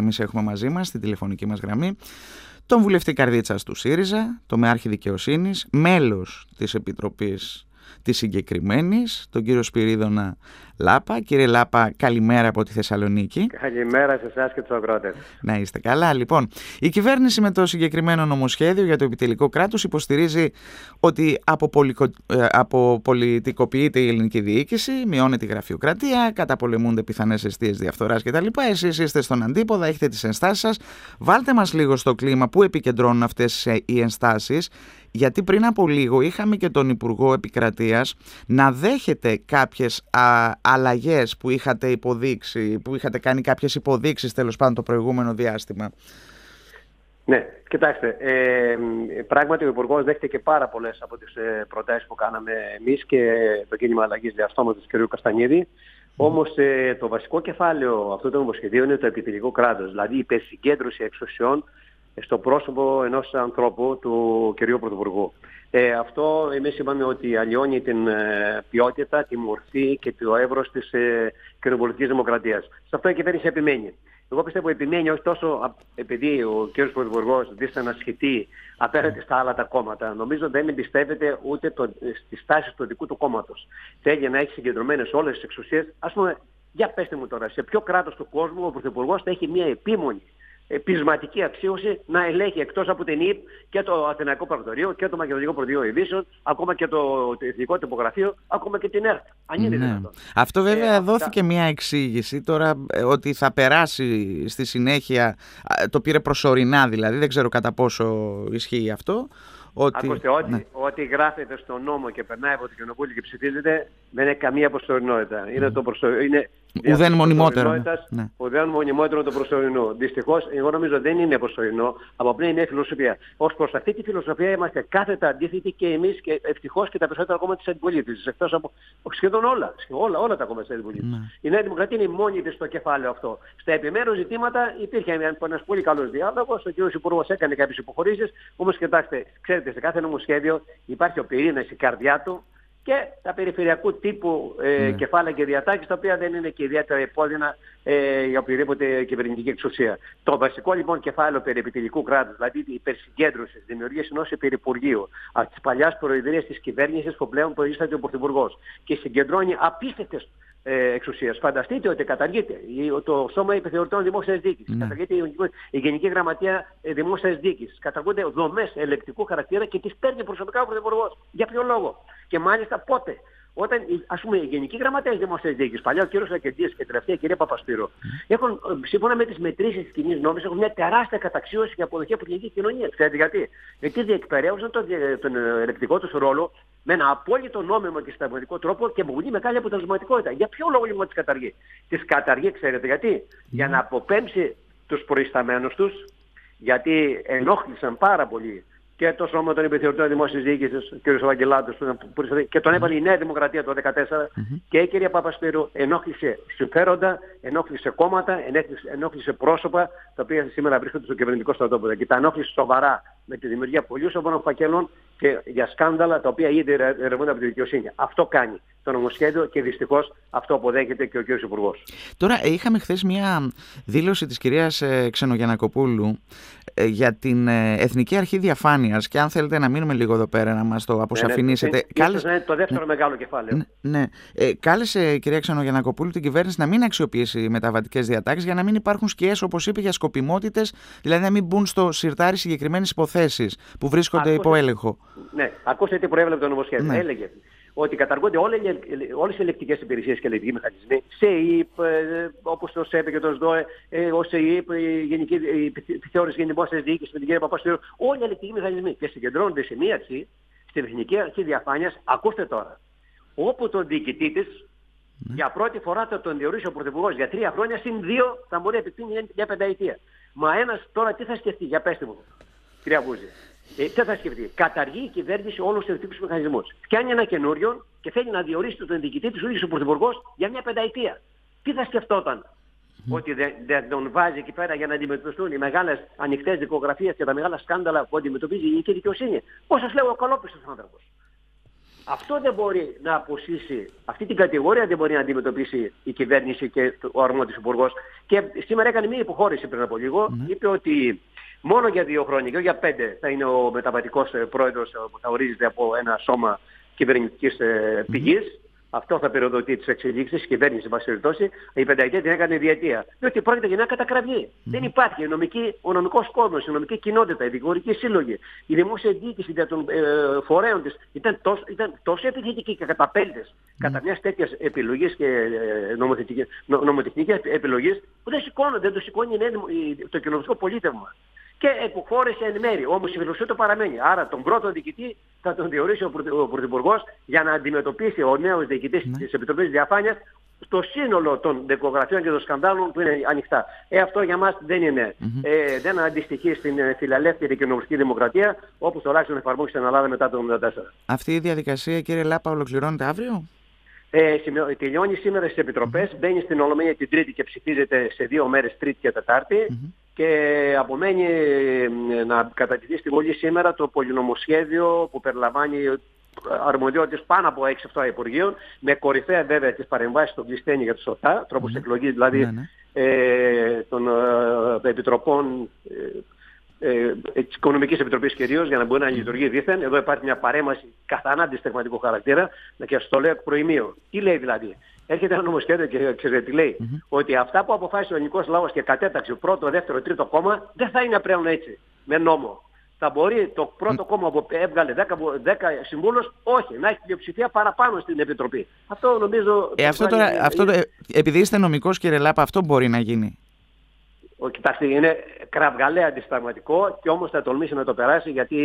εμείς έχουμε μαζί μας στην τηλεφωνική μας γραμμή τον βουλευτή Καρδίτσας του ΣΥΡΙΖΑ, το Μεάρχη Δικαιοσύνης, μέλος της Επιτροπής της συγκεκριμένης, τον κύριο Σπυρίδωνα Λάπα. Κύριε Λάπα, καλημέρα από τη Θεσσαλονίκη. Καλημέρα σε εσάς και τους αγρότες. Να είστε καλά. Λοιπόν, η κυβέρνηση με το συγκεκριμένο νομοσχέδιο για το επιτελικό κράτος υποστηρίζει ότι αποπολιτικοποιείται η ελληνική διοίκηση, μειώνεται η γραφειοκρατία, καταπολεμούνται πιθανές αιστείες διαφθοράς κτλ. Εσείς είστε στον αντίποδα, έχετε τις ενστάσεις σας. Βάλτε μας λίγο στο κλίμα που επικεντρώνουν αυτές οι ενστάσεις. Γιατί πριν από λίγο είχαμε και τον Υπουργό Επικρατείας να δέχεται κάποιες αλλαγές που είχατε υποδείξει, που είχατε κάνει κάποιες υποδείξεις τέλος πάντων το προηγούμενο διάστημα. Ναι, κοιτάξτε, πράγματι ο Υπουργός δέχτηκε και πάρα πολλές από τις προτάσεις που κάναμε εμείς και το κίνημα αλλαγής διαστόματος του κ. Καστανίδη. Όμως το βασικό κεφάλαιο αυτού του νομοσχεδίου είναι το επιτελικό κράτος, δηλαδή η υπερσυγκέντρωση εξουσιών στο πρόσωπο ενός ανθρώπου, του κυρίου Πρωθυπουργού. Αυτό εμείς είπαμε ότι αλλοιώνει την ποιότητα, τη μορφή και το εύρος της κοινοβουλευτικής δημοκρατίας. Σε αυτό η κυβέρνηση επιμένει. Εγώ πιστεύω επιμένει όχι τόσο επειδή ο κύριος Πρωθυπουργός δίσταται να σχετεί απέναντι στα άλλα τα κόμματα. Νομίζω δεν εμπιστεύεται ούτε στις τάσεις του δικού του κόμματος. Θέλει να έχει συγκεντρωμένες όλες τις εξουσίες. Ας πούμε, για πέστε μου τώρα, σε ποιο κράτος του κόσμου ο Πρωθυπουργός θα έχει μια επίμονη πεισματική αξίωση να ελέγχει εκτός από την ΙΠ και το Αθηναϊκό Πρακτορείο και το Μακεδονικό Προδείο Ειδήσεων, ακόμα και το Εθνικό Τυπογραφείο, ακόμα και την ΕΡΤ. Αν είναι δυνατόν. Αυτό βέβαια δόθηκε μια εξήγηση τώρα ότι θα περάσει στη συνέχεια, το πήρε προσωρινά δηλαδή, δεν ξέρω κατά πόσο ισχύει αυτό. Ακούστε, ό,τι γράφεται στον νόμο και περνάει από το Κοινοβούλιο και ψηφίζεται δεν έχει καμία προσωρινότητα. Είναι ουδέν μονιμότερο. Ουδέν μονιμότερο το προσωρινό. Δυστυχώς, εγώ νομίζω δεν είναι προσωρινό. Αποπνέει μια φιλοσοφία. Ως προς αυτή τη φιλοσοφία είμαστε κάθετα αντίθετοι και εμείς και ευτυχώς και τα περισσότερα κόμματα της αντιπολίτευσης. Εκτός από σχεδόν όλα τα κόμματα της αντιπολίτευσης. Η Νέα Δημοκρατία είναι μόνη της στο κεφάλαιο αυτό. Στα επιμέρους ζητήματα υπήρχε ένας πολύ καλός διάλογος. Ο κ. Υπουργός έκανε κάποιες υποχωρήσεις. Όμως κοιτάξτε, ξέρετε, σε κάθε νομοσχέδιο υπάρχει ο πυρήνας, η καρδιά του και τα περιφερειακού τύπου κεφάλαια και διατάξεις, τα οποία δεν είναι και ιδιαίτερα επώδυνα για οποιαδήποτε κυβερνητική εξουσία. Το βασικό λοιπόν κεφάλαιο περί επιτελικού κράτους, δηλαδή η υπερσυγκέντρωση, δημιουργία ενός υπερυπουργείου από τις παλιάς προεδρίες της κυβέρνησης που πλέον προείσταται ο Πρωθυπουργός και συγκεντρώνει απίστευτες εξουσίας. Φανταστείτε ότι καταργείται το Σώμα Επιθεωρητών Δημόσιας Διοίκησης, καταργείται η Γενική Γραμματεία Δημόσιας Διοίκησης, καταργούνται δομές ελεκτικού χαρακτήρα και τις παίρνει προσωπικά ο Πρωθυπουργός. Για ποιο λόγο? Και μάλιστα πότε? Όταν, ας πούμε, η Γενική Γραμματέα Δημόσιας Διοίκησης, παλιά ο κ. Λακεντίας και τελευταία η κυρία Παπασπύρου, έχουν, σύμφωνα με τις μετρήσεις της κοινής νόμης, έχουν μια τεράστια καταξίωση και αποδοχή από την ελληνική κοινωνία. Ξέρετε γιατί? Γιατί διεκπαιρέωσαν τον ελεκτικό τους ρόλο με ένα απόλυτο νόμιμο και συνταγματικό τρόπο και με πολύ μεγάλη αποτελεσματικότητα. Για ποιο λόγο λοιπόν τις καταργεί? Τις καταργεί, ξέρετε γιατί? Για να αποπέμψει τους προϊσταμένους τους, γιατί ενόχλησαν πάρα πολύ και το Σώμα των Επιθεωρητών Δημόσιας Διοίκησης, ο κ. Βαγγελάτος, και τον έβαλε η Νέα Δημοκρατία το 2014 και η κυρία Παπασπύρου ενόχλησε συμφέροντα, ενόχλησε κόμματα, ενόχλησε πρόσωπα τα οποία σήμερα βρίσκονται στο κυβερνητικό στρατόπεδο και τα ενόχλησε σοβαρά με τη δημιουργία πολλών σοβαρών φακέλων και για σκάνδαλα τα οποία ήδη ερευνούνται από τη δικαιοσύνη. Αυτό κάνει το νομοσχέδιο και δυστυχώς αυτό αποδέχεται και ο κ. Υπουργός. Τώρα είχαμε χθες μια δήλωση της κυρίας Ξενογιαννακοπούλου για την Εθνική Αρχή Διαφάνειας και αν θέλετε να μείνουμε λίγο εδώ πέρα να μας το αποσαφηνίσετε. Είναι το δεύτερο μεγάλο κεφάλαιο. Ναι. Κάλεσε η κυρία Ξενογιαννακοπούλου την κυβέρνηση να μην αξιοποιήσει μεταβατικές διατάξεις για να μην υπάρχουν σκιές, όπως είπε, για σκοπιμότητες, δηλαδή να μην μπουν στο σιρτάρι συγκεκριμένες υποθέσεις που βρίσκονται υπό έλεγχο. Ναι, ακούστε τι προέβλεπε το νομοσχέδιο. Έλεγε ότι καταργούνται όλες οι ελεκτικές υπηρεσίες και ελεκτικοί μηχανισμοί, ΣΕΙΠ, όπως το ΣΕΠ και το ΣΔΟΕ, ο ΣΕΙΠ, η Γενική Επιθεώρηση για Δημόσιας Διοίκησης με την κυρία Παπασπύρου, όλοι οι ελεκτικοί μηχανισμοί και συγκεντρώνονται σε μία αρχή, στην Εθνική Αρχή Διαφάνειας. Ακούστε τώρα, όπου τον διοικητή της για πρώτη φορά θα τον διορίσει ο Πρωθυπουργός για 3 χρόνια, συν 2 θα μπορεί να επεκτείνει για 5 Μα ένας τώρα τι θα σκεφτεί, για πέστε μου, κυρία Βούζη. Τι θα σκεφτεί? Καταργεί η κυβέρνηση όλους τους ελεκτικούς μηχανισμούς. Φτιάχνει ένα καινούριο και θέλει να διορίσει τον διοικητή της ο ίδιος ο Πρωθυπουργός για μια 5 Τι θα σκεφτόταν? Ότι δεν τον βάζει εκεί πέρα για να αντιμετωπιστούν οι μεγάλες ανοιχτές δικογραφίες και τα μεγάλα σκάνδαλα που αντιμετωπίζει η ελληνική δικαιοσύνη? Πώς σας λέω, ο καλόπιστος άνθρωπος. Αυτό δεν μπορεί να αποσύσει, αυτή την κατηγορία δεν μπορεί να αντιμετωπίσει η κυβέρνηση και ο αρμόδιος υπουργός. Και σήμερα έκανε μια υποχώρηση πριν από λίγο. Είπε ότι μόνο για 2 χρόνια και όχι για 5 θα είναι ο μεταβατικός πρόεδρος που θα ορίζεται από ένα σώμα κυβερνητικής πηγής. Αυτό θα περιοδοτεί τις εξελίξεις, η κυβέρνηση, σε πάση περιπτώσει. Η πενταετία την έκανε διετία. Διότι πρόκειται για μια κατακραυγή. Δεν υπάρχει ο νομικός κόσμος, η νομική κοινότητα, η δικηγορική σύλλογη, η δημόσια διοίκηση των φορέων της ήταν τόσο επιθετική και καταπέλτες κατά μιας τέτοιας επιλογής και νομοτεχνικής επιλογής που δεν το σηκώνει το κοινωνικό πολίτευμα. Και υποχώρησε εν μέρη. Όμως η φιλοσοφία το παραμένει. Άρα τον πρώτο διοικητή θα τον διορίσει ο Πρωθυπουργός για να αντιμετωπίσει ο νέος διοικητής της Επιτροπής Διαφάνειας το σύνολο των δικογραφιών και των σκανδάλων που είναι ανοιχτά. Αυτό για μας δεν είναι. Δεν αντιστοιχεί στην φιλελεύθερη κοινοβουλευτική δημοκρατία, όπως τουλάχιστον εφαρμόσει στην Ελλάδα μετά το 1984. Αυτή η διαδικασία, κύριε Λάπα, ολοκληρώνεται αύριο? Τελειώνει σήμερα στις Επιτροπές, μπαίνει στην Ολομέλεια την Τρίτη και ψηφίζεται σε 2 μέρες, Τρίτη και Τετάρτη. Και απομένει να κατατεθεί στη Βουλή σήμερα το πολυνομοσχέδιο που περιλαμβάνει αρμοδιότητες πάνω από 6-7 υπουργείων, με κορυφαία βέβαια τις παρεμβάσεις των Κλειστένη για τους ΣΟΤΑ, τρόπος εκλογής δηλαδή των επιτροπών, της Οικονομικής Επιτροπής κυρίως, για να μπορεί να λειτουργεί δήθεν. Εδώ υπάρχει μια παρέμβαση καθαρά αντισταγματικού χαρακτήρα, και σας το λέω εκ προημίου. Τι λέει δηλαδή? Έρχεται ένα νομοσχέδιο και ξέρετε τι λέει? Ότι αυτά που αποφάσισε ο ελληνικός λαός και κατέταξε πρώτο, δεύτερο, τρίτο κόμμα δεν θα είναι πλέον έτσι με νόμο. Θα μπορεί το πρώτο κόμμα που έβγαλε 10 συμβούλους, όχι, να έχει πλειοψηφία παραπάνω στην Επιτροπή. Αυτό νομίζω... Επειδή είστε νομικός, κύριε Λάπα, αυτό μπορεί να γίνει? Κοιτάξτε, είναι κραυγαλαία αντισταγματικό και όμως θα τολμήσει να το περάσει, γιατί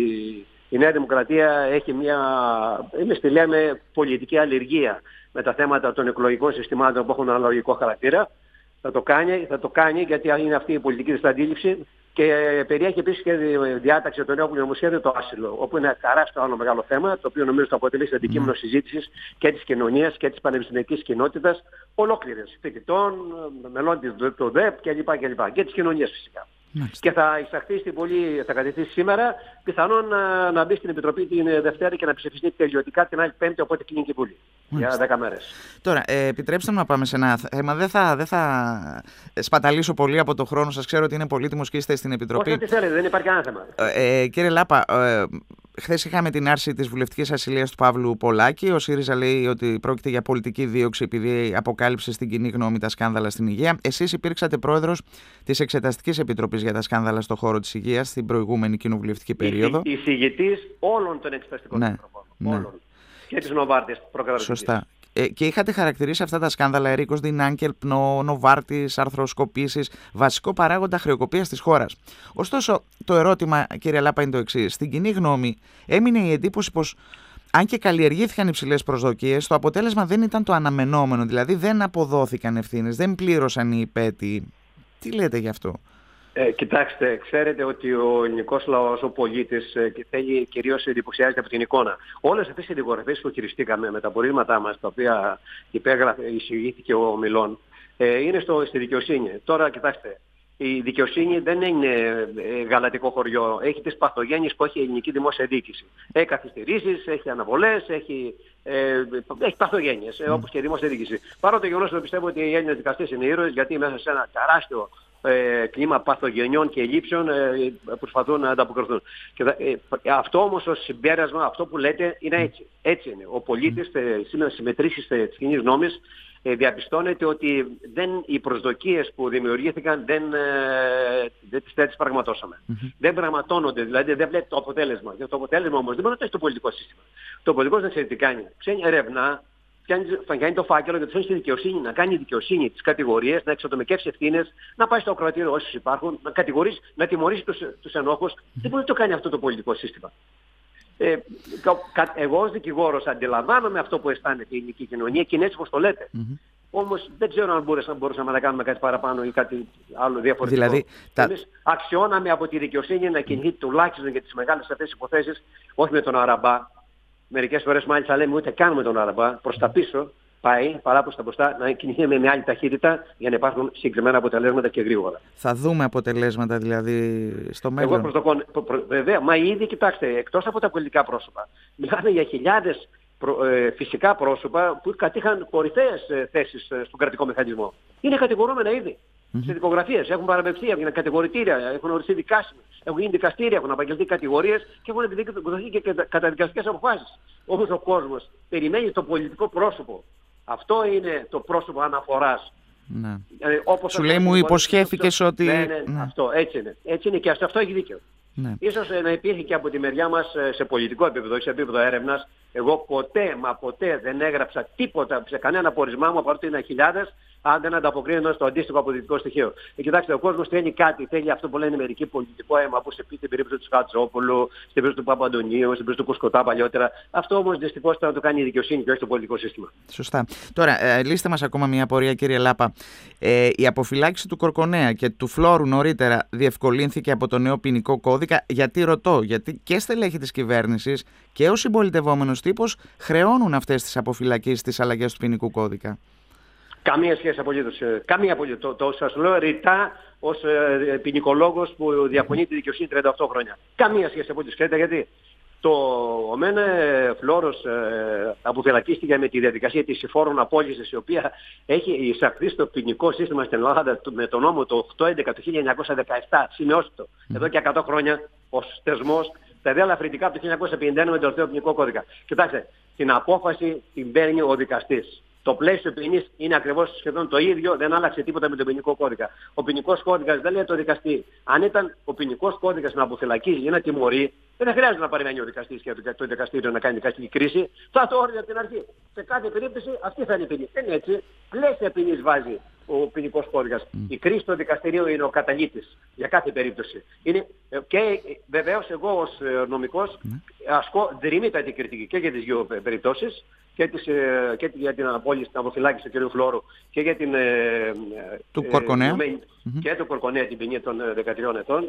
η Νέα Δημοκρατία έχει εμείς τη λέμε πολιτική αλλεργία με τα θέματα των εκλογικών συστημάτων που έχουν αναλογικό χαρακτήρα. Θα το κάνει γιατί είναι αυτή η πολιτική της αντίληψη, και περιέχει επίσης και διάταξη το νέο νομοσχέδιο, το άσυλο, όπου είναι τεράστιο άλλο μεγάλο θέμα, το οποίο νομίζω θα αποτελεί αντικείμενο συζήτησης και της κοινωνίας και της πανεπιστημιακής κοινότητας ολόκληρης, φοιτητών, μελών του ΔΕΠ κλπ. Και της κοινωνίας φυσικά. Και θα εισαχθεί στην Βουλή, θα κατευθύνσει σήμερα, πιθανόν να μπει στην Επιτροπή την Δευτέρα και να ψηφιστεί τελειωτικά την άλλη Πέμπτη, οπότε κλείνει και η Βουλή για 10 μέρες. Τώρα, επιτρέψτε μου να πάμε σε ένα θέμα. Δεν θα σπαταλήσω πολύ από το χρόνο σας. Ξέρω ότι είναι πολύτιμος και είστε στην Επιτροπή. Όχι, ό,τι θέλετε, δεν υπάρχει κανένα θέμα. Κύριε Λάπα, χθες είχαμε την άρση της βουλευτικής ασυλίας του Παύλου Πολάκη. Ο ΣΥΡΙΖΑ λέει ότι πρόκειται για πολιτική δίωξη επειδή αποκάλυψε στην κοινή γνώμη τα σκάνδαλα στην υγεία. Εσείς υπήρξατε πρόεδρος της Εξεταστικής Επιτροπής για τα σκάνδαλα στον χώρο της υγείας στην προηγούμενη κοινοβουλευτική περίοδο. Εισηγητής όλων των εξεταστικών επιτροπών. Όλων. Και της Νοβάρτης προκαταρκτικής. Σωστά. Και είχατε χαρακτηρίσει αυτά τα σκάνδαλα, Ερίκος Δινάνκελ, Νοβάρτης, αρθροσκοπήσεις, βασικό παράγοντα χρεοκοπίας της χώρας. Ωστόσο, το ερώτημα, κύριε Λάπα, είναι το εξής. Στην κοινή γνώμη έμεινε η εντύπωση πως, αν και καλλιεργήθηκαν υψηλές προσδοκίες, το αποτέλεσμα δεν ήταν το αναμενόμενο. Δηλαδή δεν αποδόθηκαν ευθύνες, δεν πλήρωσαν οι υπέτειοι. Τι λέτε γι' αυτό? Κοιτάξτε, ξέρετε ότι ο ελληνικός λαός, ο πολίτης, θέλει κυρίως εντυπωσιάζεται από την εικόνα. Όλες αυτές οι δικογραφίες που χειριστήκαμε με τα απορρίμματά μας, τα οποία εισηγήθηκε ο Μιλών, είναι στη δικαιοσύνη. Τώρα, κοιτάξτε, η δικαιοσύνη δεν είναι γαλατικό χωριό. Έχει τις παθογένειες που έχει η ελληνική δημόσια διοίκηση. Έχει καθυστερήσεις, έχει αναβολές, έχει παθογένειες, όπως και η δημόσια διοίκηση. Παρά το γεγονός ότι πιστεύω ότι οι Έλληνες δικαστές είναι ήρωες, γιατί μέσα σε ένα τεράστιο κλίμα παθογενειών και ελλείψεων προσπαθούν να ανταποκριθούν. Και αυτό όμως ως συμπέρασμα, αυτό που λέτε, είναι έτσι. Έτσι είναι. Ο πολίτης σήμερα στις μετρήσεις της κοινής νόμης διαπιστώνεται ότι οι προσδοκίες που δημιουργήθηκαν δεν τις πραγματώσαμε. Δεν πραγματώνονται, δηλαδή δεν βλέπει το αποτέλεσμα. Και το αποτέλεσμα όμως δεν μπορεί να το έχει το πολιτικό σύστημα. Το πολιτικό σύστημα ξέρει τι κάνει. Ψάχνει ερευνά, κάνει το φάκελο και το στη δικαιοσύνη, να κάνει δικαιοσύνη τις κατηγορίες, να εξατομικεύσει ευθύνες, να πάει στο ακροατήριο όσους υπάρχουν, να τιμωρήσει τους ενόχους. Δεν μπορεί να το κάνει αυτό το πολιτικό σύστημα. Εγώ ως δικηγόρος αντιλαμβάνομαι αυτό που αισθάνεται η ελληνική κοινωνία και είναι έτσι όπως το λέτε. Όμως δεν ξέρω αν μπορούσαμε να κάνουμε κάτι παραπάνω ή κάτι άλλο διαφορετικό. Δηλαδή, εμείς αξιώναμε από τη δικαιοσύνη να κινηθεί τουλάχιστον για τις μεγάλες αυτές υποθέσεις, όχι με τον Αραμπά. Μερικές φορές μάλιστα λέμε ούτε καν με τον Αραμπά, προς τα πίσω, πάει παρά προς τα μπροστά, να κινείται με άλλη ταχύτητα για να υπάρχουν συγκεκριμένα αποτελέσματα και γρήγορα. Θα δούμε αποτελέσματα δηλαδή στο μέλλον. Βέβαια, μα ήδη κοιτάξτε, εκτός από τα πολιτικά πρόσωπα, μιλάμε για χιλιάδες φυσικά πρόσωπα που κατήχαν κορυφαίες θέσεις στον κρατικό μηχανισμό. Είναι κατηγορούμενα ήδη. Σε δικογραφίες, έχουν παραπευθεί, έχουν κατηγορητήρια, έχουν οριστεί δικάσιμοι, έχουν γίνει δικαστήρια, έχουν απαγγελθεί κατηγορίες και έχουν εκδοθεί και καταδικαστικές αποφάσεις. Όμως ο κόσμος περιμένει το πολιτικό πρόσωπο. Αυτό είναι το πρόσωπο αναφοράς. Ναι. Σου λέει, μου υποσχέθηκες ότι... Ναι. Αυτό, έτσι είναι. Έτσι είναι και αυτό έχει δίκιο. Ναι. Ίσως να υπήρχε και από τη μεριά μας σε πολιτικό επίπεδο, σε επίπεδο έρευνας. Εγώ ποτέ δεν έγραψα τίποτα σε κανένα πορισμά μου, παρότι είναι χιλιάδες, αν δεν ανταποκρίνονταν στο αντίστοιχο αποδεικτικό στοιχείο. Κοιτάξτε, ο κόσμος θέλει κάτι, θέλει αυτό που λένε μερικοί πολιτικό αίμα, όπως πει στην περίπτωση του Χατζόπουλου, στην περίπτωση του Παπαντονίου, στην περίπτωση του Κουσκοτά παλιότερα. Αυτό όμως δυστυχώς θα το κάνει η δικαιοσύνη και όχι το πολιτικό σύστημα. Σωστά. Τώρα, λύστε μας ακόμα μια απορία, κύριε Λάπα. Η αποφυλάκηση του Κορκονέα και του Φλόρου νωρίτερα διευκολύνθηκε από το νέο ποινικό κώδικα. Γιατί ρωτώ, γιατί και στελέχη της κυβέρνησης και ο συμπολιτευόμενος τύπος χρεώνουν αυτές τις αποφυλακίσεις, τις αλλαγές του ποινικού κώδικα. Καμία σχέση απολύτως. Καμία απολύτως. Το σας λέω ρητά ως ποινικολόγος που διαφωνεί τη δικαιοσύνη 38 χρόνια. Καμία σχέση απολύτως. Ξέρετε γιατί? Ο Μένε Φλόρος αποφυλακίστηκε με τη διαδικασία της συμφόρων απόλυσης, η οποία έχει εισαχθεί στο ποινικό σύστημα στην Ελλάδα με τον νόμο το 811 του 1917. Σημειώστε το. Εδώ και 100 χρόνια ως θεσμός. Τα ιδέα ελαφρυντικά από το 1951 με το τελευταίο ποινικό κώδικα. Κοιτάξτε, την απόφαση την παίρνει ο δικαστής. Το πλαίσιο ποινής είναι ακριβώς σχεδόν το ίδιο, δεν άλλαξε τίποτα με τον ποινικό κώδικα. Ο ποινικός κώδικας δεν λέει το δικαστή. Αν ήταν ο ποινικός κώδικας να αποφυλακίζει ή να τιμωρεί, δεν χρειάζεται να περιμένει ο δικαστής και το δικαστήριο να κάνει δικαστική κρίση. Θα το όρια από την αρχή. Σε κάθε περίπτωση αυτή θα είναι η ποινή. Δεν είναι έτσι. Πλαίσια ποινής βάζει ο ποινικός κώδικας. Η κρίση του δικαστηρίου είναι ο καταλήτης για κάθε περίπτωση. Είναι, και βεβαίως εγώ ως νομικός ασκώ δρυμύτατη κριτική και για τις δύο περιπτώσεις. Και για την απόλυση, την αποφυλάκηση του κ. Φλόρου και για την του Κορκονέα και του Κορκονέα την ποινή των 13 ετών.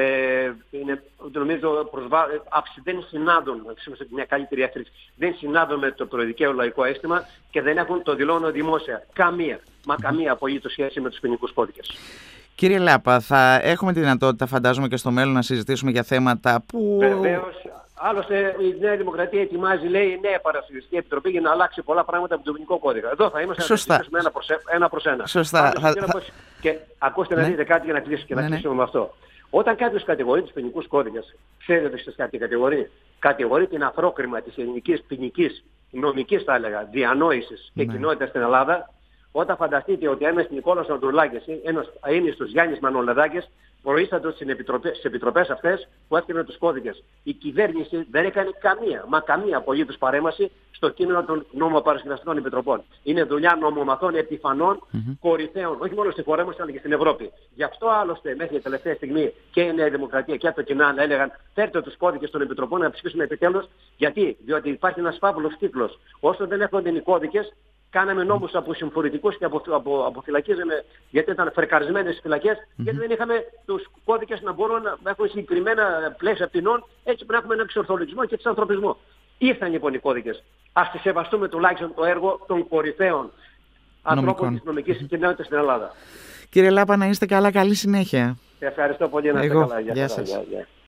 Νομίζω δεν συνάδουν, μια καλύτερη έφτιαξη, δεν συνάδουν με το προδικαίο λαϊκό αίσθημα και δεν έχουν το δηλώνω δημόσια. Καμία απολύτως σχέση με τους ποινικούς κώδικες. Κύριε Λάπα, θα έχουμε τη δυνατότητα, φαντάζομαι, και στο μέλλον να συζητήσουμε για θέματα που... Βεβαίως. Άλλωστε η Νέα Δημοκρατία ετοιμάζει, λέει, νέα παρασυλλογιστική επιτροπή για να αλλάξει πολλά πράγματα από τον ποινικό κώδικα. Εδώ θα είμαστε να συζητήσουμε ένα προς ένα. Σωστά. Και ακούστε να δείτε κάτι για να κλείσουμε, και να κλείσουμε με αυτό. Όταν κάποιος κατηγορεί τους ποινικούς κώδικες, ξέρετε ότι κάτι κατηγορεί. Κατηγορεί την αφρόκριμα της ελληνικής ποινικής, νομικής θα έλεγα, διανόησης και κοινότητας στην Ελλάδα. Όταν φανταστείτε ότι ένας Νικόλαος Ανδρουλάκης, ένας αείμνηστος Γιάννης Μανολεδάκης, προείστατο στις επιτροπές αυτές που έφτιαναν τους κώδικες. Η κυβέρνηση δεν έκανε καμία απολύτως παρέμβαση στο κείμενο των νομοπαρασκευαστικών επιτροπών. Είναι δουλειά νομομαθών επιφανών κορυφαίων, όχι μόνο στη χώρα μας αλλά και στην Ευρώπη. Γι' αυτό άλλωστε μέχρι την τελευταία στιγμή και η Νέα Δημοκρατία και το κοινά έλεγαν φέρτε τους κώδικες των επιτροπών να ψηφίσουμε επιτέλους. Γιατί? Διότι υπάρχει ένας φαύλος κύκλος. Όσο δεν έρχονται οι κώδικες, κάναμε νόμους από συμφορητικούς και αποφυλακίζαμε γιατί ήταν φρεκαρισμένες φυλακές, γιατί δεν είχαμε τους κώδικες να μπορούν να έχουν συγκεκριμένα πλαίσια ποινών, έτσι πρέπει να έχουμε ένα εξορθολογισμό και εξανθρωπισμό. Ήρθαν λοιπόν οι κώδικες. Ας τις σεβαστούμε τουλάχιστον το έργο των κορυφαίων ανθρώπων της νομικής κοινότητας στην Ελλάδα. Κύριε Λάπα, να είστε καλά, καλή συνέχεια. Ευχαριστώ πολύ, να είστε καλά. Γεια σας.